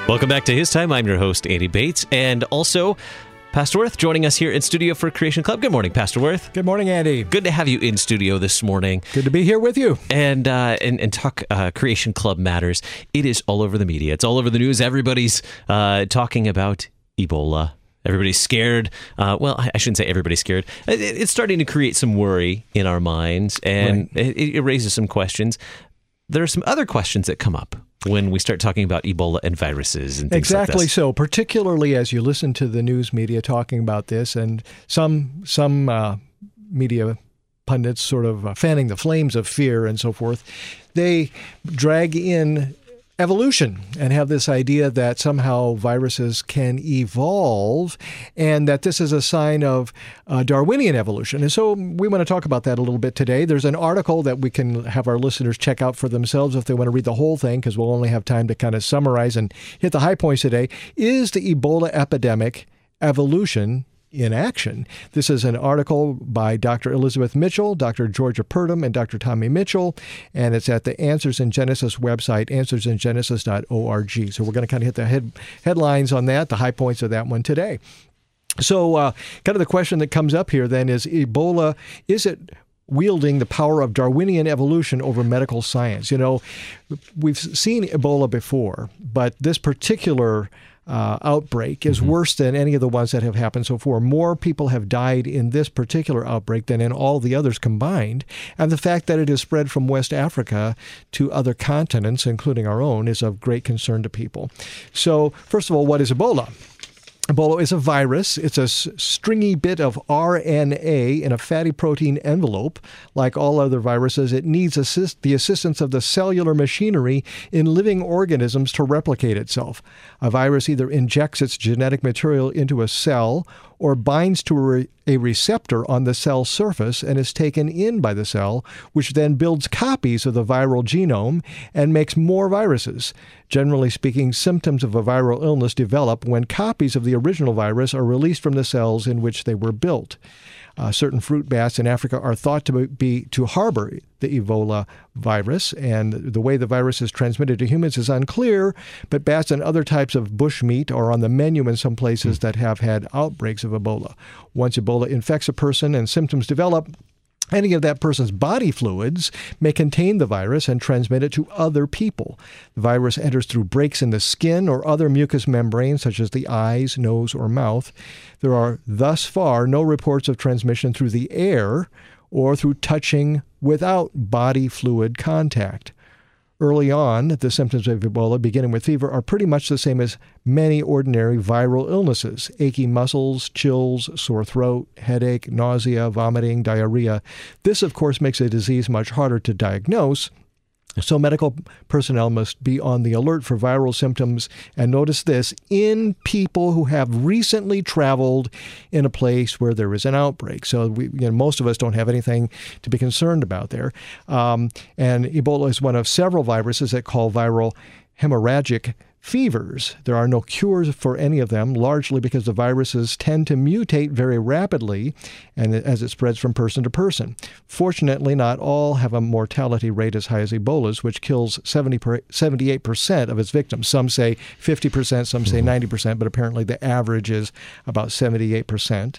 Welcome back to His Time. I'm your host, Andy Bates, and also Pastor Worth joining us here in studio for Creation Club. Good morning, Pastor Worth. Good morning, Andy. Good to have you in studio this morning. Good to be here with you. And talk Creation Club matters. It is all over the media. It's all over the news. Everybody's talking about Ebola. Everybody's scared. Well, I shouldn't say everybody's scared. It's starting to create some worry in our minds, and right. it raises some questions. There are some other questions that come up when we start talking about Ebola and viruses and things exactly like this. So, particularly as you listen to the news media talking about this, and some media pundits sort of fanning the flames of fear and so forth, they drag in evolution and have this idea that somehow viruses can evolve and that this is a sign of Darwinian evolution. And so we want to talk about that a little bit today. There's an article that we can have our listeners check out for themselves if they want to read the whole thing, because we'll only have time to kind of summarize and hit the high points today. Is the Ebola epidemic evolution in action? This is an article by Dr. Elizabeth Mitchell, Dr. Georgia Purdom, and Dr. Tommy Mitchell, and it's at the Answers in Genesis website, answersingenesis.org. So we're going to kind of hit the headlines on that, the high points of that one today. So kind of the question that comes up here then is Ebola, is it wielding the power of Darwinian evolution over medical science? You know, we've seen Ebola before, but this particular outbreak is worse than any of the ones that have happened so far. More people have died in this particular outbreak than in all the others combined. And the fact that it has spread from West Africa to other continents, including our own, is of great concern to people. So, first of all, what is Ebola? Ebola is a virus. It's a stringy bit of RNA in a fatty protein envelope. Like all other viruses, it needs the assistance of the cellular machinery in living organisms to replicate itself. A virus either injects its genetic material into a cell or binds to a receptor on the cell surface and is taken in by the cell, which then builds copies of the viral genome and makes more viruses. Generally speaking, symptoms of a viral illness develop when copies of the original virus are released from the cells in which they were built. Certain fruit bats in Africa are thought to harbor the Ebola virus, and the way the virus is transmitted to humans is unclear, but bats and other types of bushmeat are on the menu in some places that have had outbreaks of Ebola. Once Ebola infects a person and symptoms develop, any of that person's body fluids may contain the virus and transmit it to other people. The virus enters through breaks in the skin or other mucous membranes, such as the eyes, nose, or mouth. There are thus far no reports of transmission through the air or through touching without body fluid contact. Early on, the symptoms of Ebola, beginning with fever, are pretty much the same as many ordinary viral illnesses: achy muscles, chills, sore throat, headache, nausea, vomiting, diarrhea. This, of course, makes a disease much harder to diagnose, so medical personnel must be on the alert for viral symptoms, and notice this, in people who have recently traveled in a place where there is an outbreak. So most of us don't have anything to be concerned about there. And Ebola is one of several viruses that cause viral hemorrhagic fevers. There are no cures for any of them, largely because the viruses tend to mutate very rapidly and as it spreads from person to person. Fortunately, not all have a mortality rate as high as Ebola's, which kills 78% of its victims. Some say 50%, some say 90%, but apparently the average is about 78%.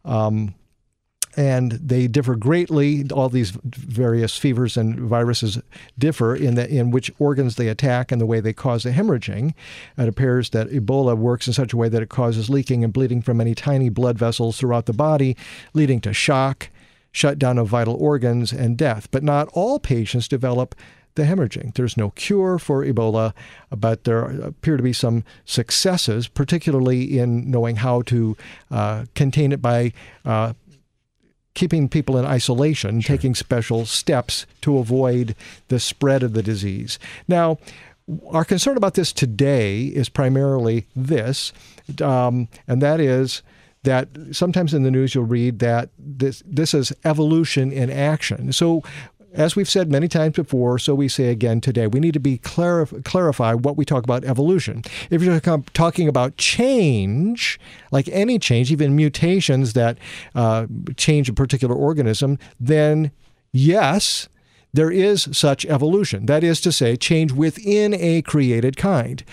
And they differ greatly. All these various fevers and viruses differ in which organs they attack and the way they cause the hemorrhaging. It appears that Ebola works in such a way that it causes leaking and bleeding from many tiny blood vessels throughout the body, leading to shock, shutdown of vital organs, and death. But not all patients develop the hemorrhaging. There's no cure for Ebola, but there appear to be some successes, particularly in knowing how to contain it by keeping people in isolation, taking special steps to avoid the spread of the disease. Now, our concern about this today is primarily this, and that is that sometimes in the news you'll read that this is evolution in action. So as we've said many times before, so we say again today, we need to be clarify what we talk about evolution. If you're talking about change, like any change, even mutations that change a particular organism, then yes, there is such evolution. That is to say, change within a created kind.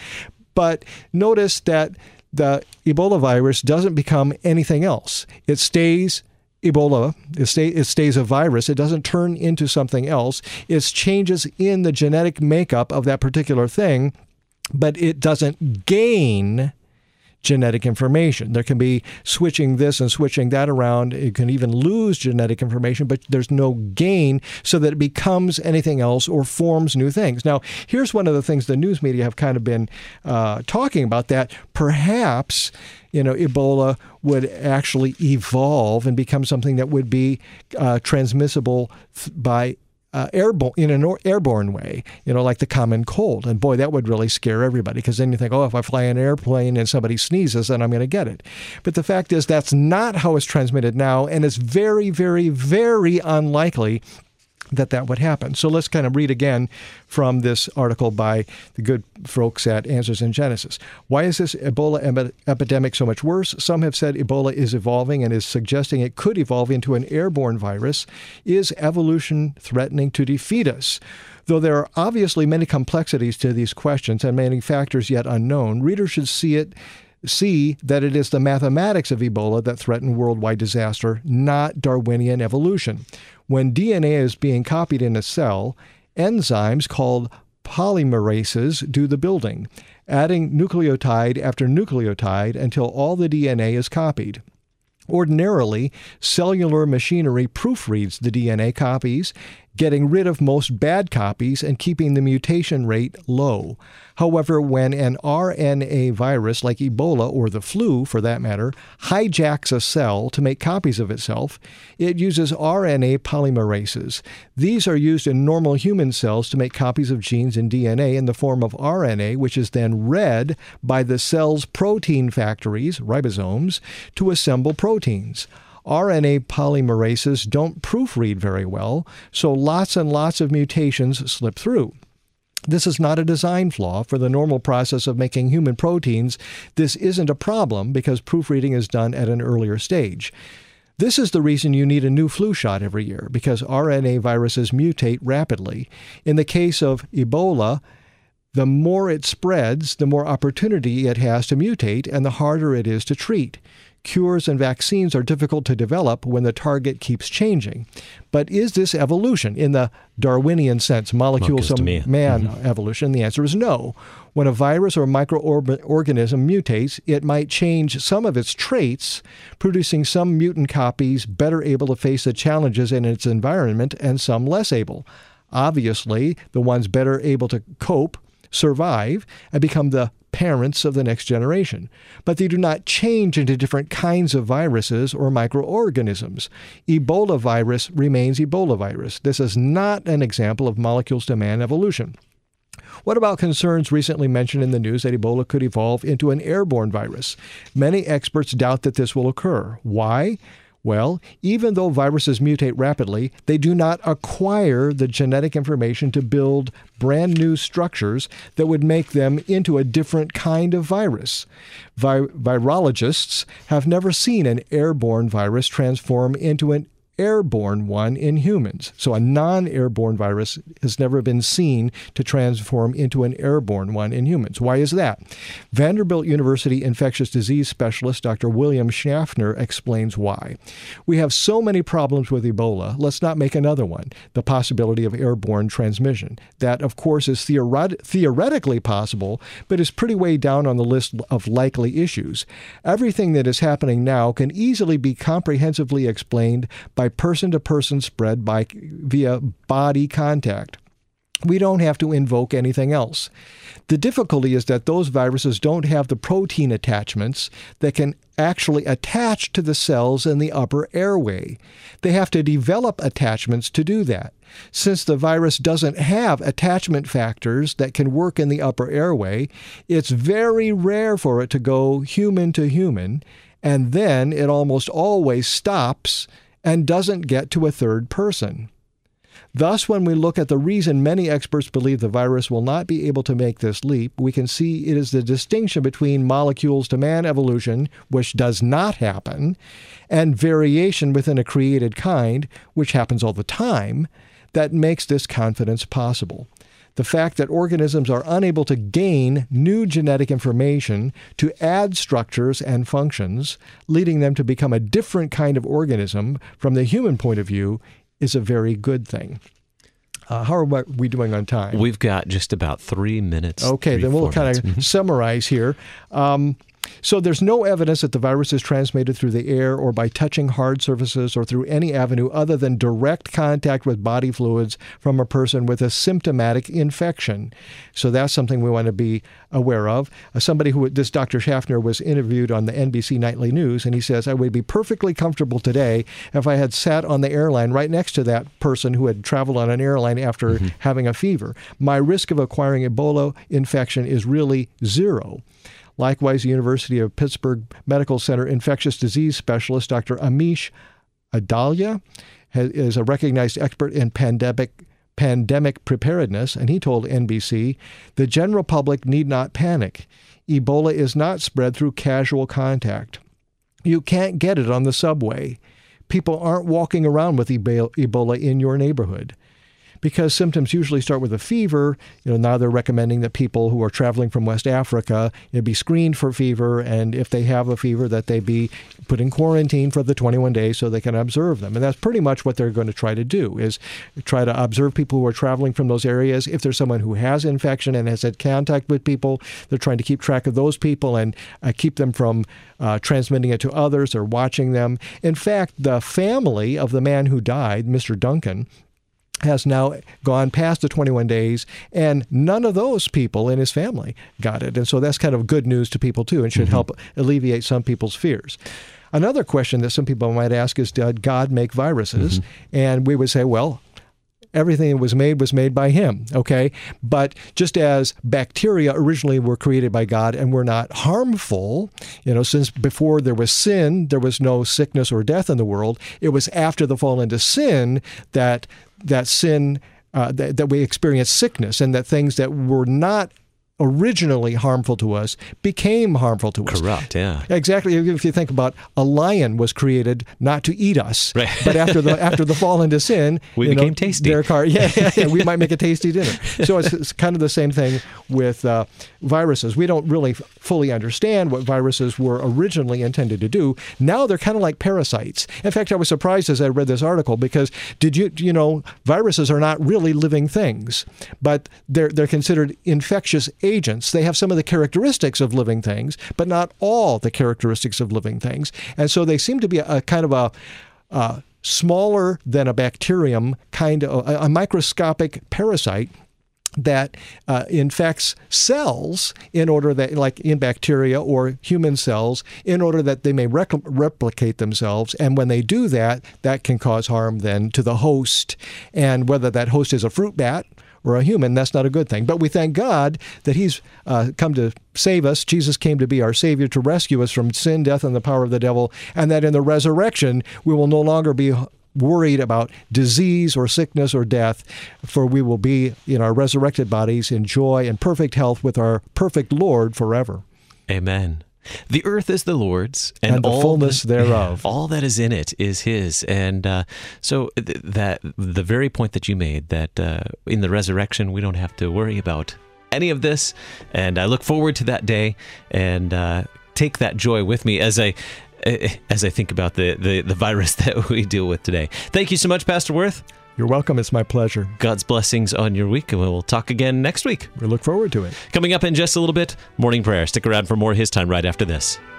But notice that the Ebola virus doesn't become anything else. It stays Ebola. It stays a virus. It doesn't turn into something else. It's changes in the genetic makeup of that particular thing, but it doesn't gain genetic information. There can be switching this and switching that around. It can even lose genetic information, but there's no gain so that it becomes anything else or forms new things. Now, here's one of the things the news media have kind of been talking about, that perhaps Ebola would actually evolve and become something that would be transmissible by airborne, in an airborne way, like the common cold. And boy, that would really scare everybody, because then you think, oh, if I fly an airplane and somebody sneezes, then I'm going to get it. But the fact is, that's not how it's transmitted now, and it's very, very, very unlikely that would happen. So let's kind of read again from this article by the good folks at Answers in Genesis. Why is this Ebola epidemic so much worse? Some have said Ebola is evolving and is suggesting it could evolve into an airborne virus. Is evolution threatening to defeat us? Though there are obviously many complexities to these questions and many factors yet unknown, readers should see that it is the mathematics of Ebola that threaten worldwide disaster, not Darwinian evolution. When DNA is being copied in a cell, enzymes called polymerases do the building, adding nucleotide after nucleotide until all the DNA is copied. Ordinarily, cellular machinery proofreads the DNA copies, getting rid of most bad copies and keeping the mutation rate low. However, when an RNA virus like Ebola, or the flu for that matter, hijacks a cell to make copies of itself, it uses RNA polymerases. These are used in normal human cells to make copies of genes in DNA in the form of RNA, which is then read by the cell's protein factories, ribosomes, to assemble proteins. RNA polymerases don't proofread very well, so lots and lots of mutations slip through. This is not a design flaw. For the normal process of making human proteins, this isn't a problem because proofreading is done at an earlier stage. This is the reason you need a new flu shot every year, because RNA viruses mutate rapidly. In the case of Ebola, the more it spreads, the more opportunity it has to mutate, and the harder it is to treat. Cures and vaccines are difficult to develop when the target keeps changing. But is this evolution in the Darwinian sense, molecules to man evolution? The answer is no. When a virus or microorganism mutates, it might change some of its traits, producing some mutant copies better able to face the challenges in its environment and some less able. Obviously, the ones better able to cope survive and become the parents of the next generation. But they do not change into different kinds of viruses or microorganisms. Ebola virus remains Ebola virus. This is not an example of molecules to man evolution. What about concerns recently mentioned in the news that Ebola could evolve into an airborne virus? Many experts doubt that this will occur. Why? Well, even though viruses mutate rapidly, they do not acquire the genetic information to build brand new structures that would make them into a different kind of virus. Virologists have never seen an airborne virus transform into an airborne one in humans. So a non-airborne virus has never been seen to transform into an airborne one in humans. Why is that? Vanderbilt University infectious disease specialist Dr. William Schaffner explains why. We have so many problems with Ebola, let's not make another one, the possibility of airborne transmission. That, of course, is theoretically possible, but is pretty way down on the list of likely issues. Everything that is happening now can easily be comprehensively explained by person-to-person spread via body contact. We don't have to invoke anything else. The difficulty is that those viruses don't have the protein attachments that can actually attach to the cells in the upper airway. They have to develop attachments to do that. Since the virus doesn't have attachment factors that can work in the upper airway, it's very rare for it to go human to human, and then it almost always stops and doesn't get to a third person. Thus, when we look at the reason many experts believe the virus will not be able to make this leap, we can see it is the distinction between molecules to man evolution, which does not happen, and variation within a created kind, which happens all the time, that makes this confidence possible. the fact that organisms are unable to gain new genetic information to add structures and functions, leading them to become a different kind of organism from the human point of view, is a very good thing. How are we doing on time? We've got just about 3 minutes. Okay, then we'll kind of summarize here. So there's no evidence that the virus is transmitted through the air or by touching hard surfaces or through any avenue other than direct contact with body fluids from a person with a symptomatic infection. So that's something we want to be aware of. This Dr. Schaffner was interviewed on the NBC Nightly News, and he says, I would be perfectly comfortable today if I had sat on the airline right next to that person who had traveled on an airline after having a fever. My risk of acquiring Ebola infection is really zero. Likewise, the University of Pittsburgh Medical Center infectious disease specialist Dr. Amish Adalia is a recognized expert in pandemic preparedness, and he told NBC, the general public need not panic. Ebola is not spread through casual contact. You can't get it on the subway. People aren't walking around with Ebola in your neighborhood. Because symptoms usually start with a fever, now they're recommending that people who are traveling from West Africa be screened for fever, and if they have a fever, that they be put in quarantine for the 21 days so they can observe them. And that's pretty much what they're going to try to do, is try to observe people who are traveling from those areas. If there's someone who has infection and has had contact with people, they're trying to keep track of those people and keep them from transmitting it to others or watching them. In fact, the family of the man who died, Mr. Duncan, has now gone past the 21 days, and none of those people in his family got it. And so that's kind of good news to people, too, and should help alleviate some people's fears. Another question that some people might ask is, did God make viruses? And we would say, well, everything that was made by him, okay? But just as bacteria originally were created by God and were not harmful, since before there was sin, there was no sickness or death in the world. It was after the fall into sin that we experienced sickness, and that things that were not originally harmful to us became harmful to us. Corrupt, yeah. Exactly. If you think about, a lion was created not to eat us, right. But after the fall into sin, we became tasty. We might make a tasty dinner. So it's kind of the same thing with viruses. We don't really fully understand what viruses were originally intended to do. Now they're kind of like parasites. In fact, I was surprised as I read this article, because viruses are not really living things, but they're considered infectious agents. They have some of the characteristics of living things, but not all the characteristics of living things. And so they seem to be a kind of a smaller than a bacterium, kind of a microscopic parasite that infects cells in order that, like in bacteria or human cells, in order that they may replicate themselves. And when they do that, that can cause harm then to the host. And whether that host is a fruit bat or a human, that's not a good thing. But we thank God that he's come to save us. Jesus came to be our Savior, to rescue us from sin, death, and the power of the devil, and that in the resurrection we will no longer be worried about disease or sickness or death, for we will be in our resurrected bodies in joy and perfect health with our perfect Lord forever. Amen. The earth is the Lord's, and the fullness thereof. All that is in it is His. And so that the very point that you made, that in the resurrection we don't have to worry about any of this, and I look forward to that day and take that joy with me as I think about the virus that we deal with today. Thank you so much, Pastor Wirth. You're welcome. It's my pleasure. God's blessings on your week, and we'll talk again next week. We look forward to it. Coming up in just a little bit, morning prayer. Stick around for more His Time right after this.